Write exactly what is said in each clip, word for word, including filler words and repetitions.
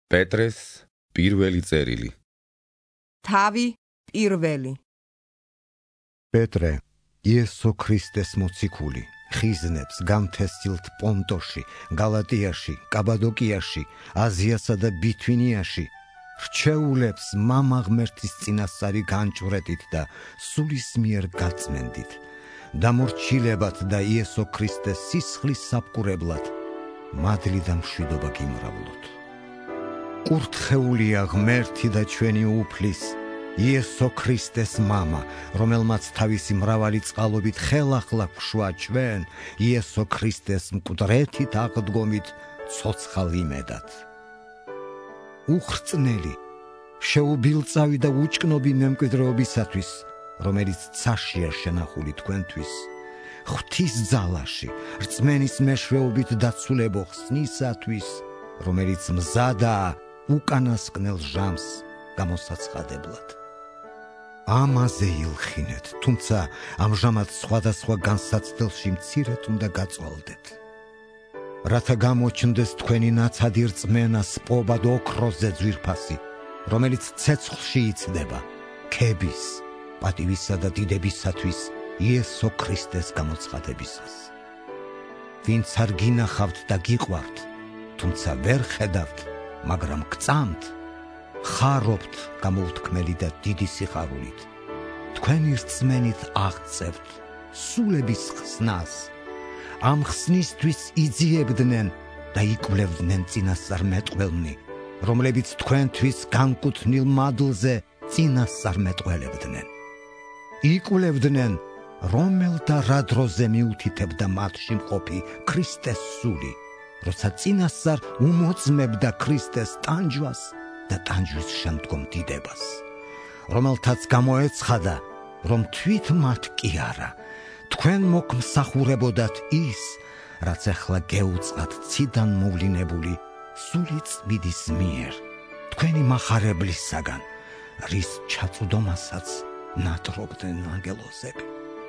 პეტრეს პირველი წერილი. თავი პირველი. პეტრე, იესო ქრისტეს მოციქული, ხიზნებს განთესილთ პონტოში, გალატიაში, კაბადოკიაში, აზიასა და ბითვინიაში, რჩეულებს მამა ღმერთის წინასწარი განჭვრეტით და სულისმიერ გაწმენდით, დამორჩილებათ და იესო ქრისტეს სისხლის საფკურებლად, მადლი და მშვიდობა გიმრავლოთ. კურთხეულია ღმერთი და ჩვენი უფლის, იესო ქრისტეს მამა, რომელმაც თავისი მრავალი წყალობით ხელახლა გვშვა ჩვენ, იესო ქრისტეს მკვდრეთით აღდგომით ცოცხალ იმედად. უხრწნელი, შეუბილწავი და უჭკნობი მემკვიდრეობისათვის, რომელიც ცაშია შენახული თქვენთვის, ღვთის ძალაში, რწმენის მეშვეობით დაცულებო ხსნისათვის, რომელიც მზადაა უკანასკნელ ჟამს გამოსაცხადებლად. ამაზე ილხინეთ, თუმცა ამჟამად სხვადასხვა განსაცდელში მცირედ უნდა გაწვალდეთ. რათა გამოჩნდეს თქვენი ნაცადი რწმენა სპობად ოქროზე ძვირფასი, რომელიც ცეცხლში იცდება, ქების, პატივისა და დიდებისათვის იესო ქრისტეს გამოცხადებისას. ვინც არ გინახავთ და გიყვართ, თუმცა ვერ ხედავთ, მაგრამ გწამთ, ხარობთ გამოუთქმელი და დიდი სიხარულით. თქვენი რწმენით აღწევთ სულების ხსნას. ამ ხსნისთვის იძიებდნენ და იკვლევდნენ წინასწარმეტყველნი, რომლებიც თქვენთვის განკუთვნილ მადლზე წინასწარმეტყველებდნენ. იკვლევდნენ, რომელ და რა დროზე მიუთითებდა მათში მყოფი ქრისტეს სული, როცა წინასწარ უმოწმებდა ქრისტეს ტანჯვას და ტანჯვის შემდგომ დიდებას, რომელთაც გამოეცხადა, რომ თვით მათ კი არა, თქვენ მოგმსახურებოდათ ის, რაც ახლა გეუწყათ ციდან მოვლინებული სული წმიდის მიერ, თქვენი მახარებლისაგან, რის ჩაწვდომასაც ნატრობდნენ ანგელოზები.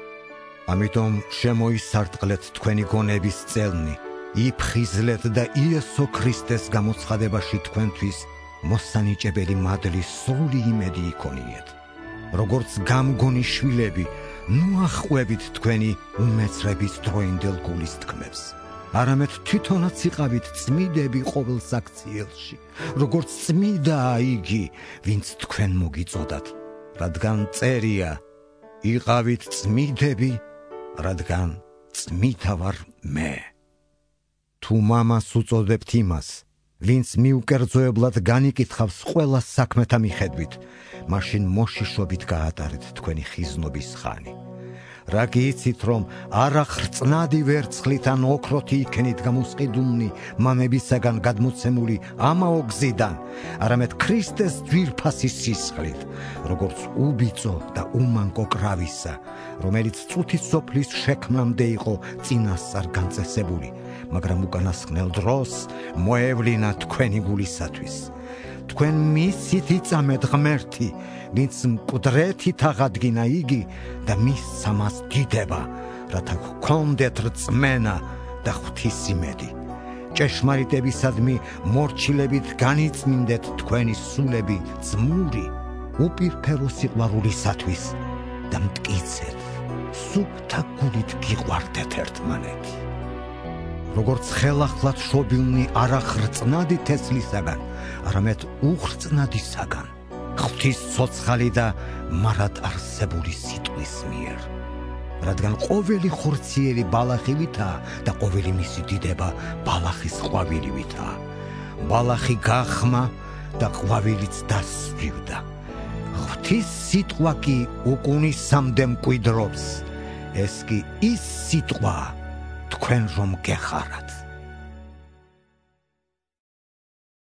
ამიტომ შემოისარტყლეთ თქვენი გონების წელნი, იფხიზლეთ და იესო ქრისტეს გამოცხადებაში თქვენთვის მოსანიჭებელი მადლის სრული იმედი იქონიეთ. როგორც გამგონი შვილები, ნუ აჰყვებით თქვენი უმეცრების დროინდელ გულის თქმებს. არამედ თვითონაც იყავით წმიდები ყოველ საქციელში, როგორც წმიდაა იგი, ვინც თქვენ მოგიწოდათ, რადგან წერია, იყავით წმიდები, რადგან წმიდა ვარ მე. თუ მამას უწოდებთ იმას, ვინც მიუკერძოებლად განიკითხავს ყველა საქმეთა მიხედვით, მაშინ მოშიშობით გაატარეთ თქვენი ხიზნობის ხანი. რა გიცით, რომ არა ხრწნადი ვერცხლით ან ოქროთი იქენით გამოსყიდულნი მამებისაგან გადმოცემული ამაო გზიდან, არამედ ქრისტეს ძვირფასი სისხლით, როგორც უბიწო და უმანკო კრავისა, რომელიც წუთის სოფლის შექმნამდე იყო წინასწარ განწესებული, მაგრამ უკანასკნელ დროს მოევლინა თქვენი გულისათვის. თქვენ მისით იწამეთ ღმერთი, ვინც მკვდრეთით აღადგინა იგი და მისცა მას დიდება, რათა გქონდეთ რწმენა და ღვთის იმედი. ჭეშმარიტებისადმი მორჩილებით განიწმინდეთ თქვენი სულები ძმური, უპირფერო სიყვარულისათვის და მტკიცეთ, სუფთა გულით გიყვარდეთ ერთმანეთი. როგორც ხელახლად შობილნი არა ხრწნადი თესლისაგან, არამედ უხრწნადისაგან, ღვთის ცოცხალი და მარად არსებული სიტყვის მიერ. რადგან ყოველი ხორციელი ბალახივითაა და ყოველი მისი დიდება ბალახის ყვავილივითაა. ბალახი გახმა და ყვავილიც დასვივდა. ღვთის სიტყვა კი უკუნისამდე მკვიდრობს. ეს კი ის სიტყვაა, თქვენ რომ გეხარათ.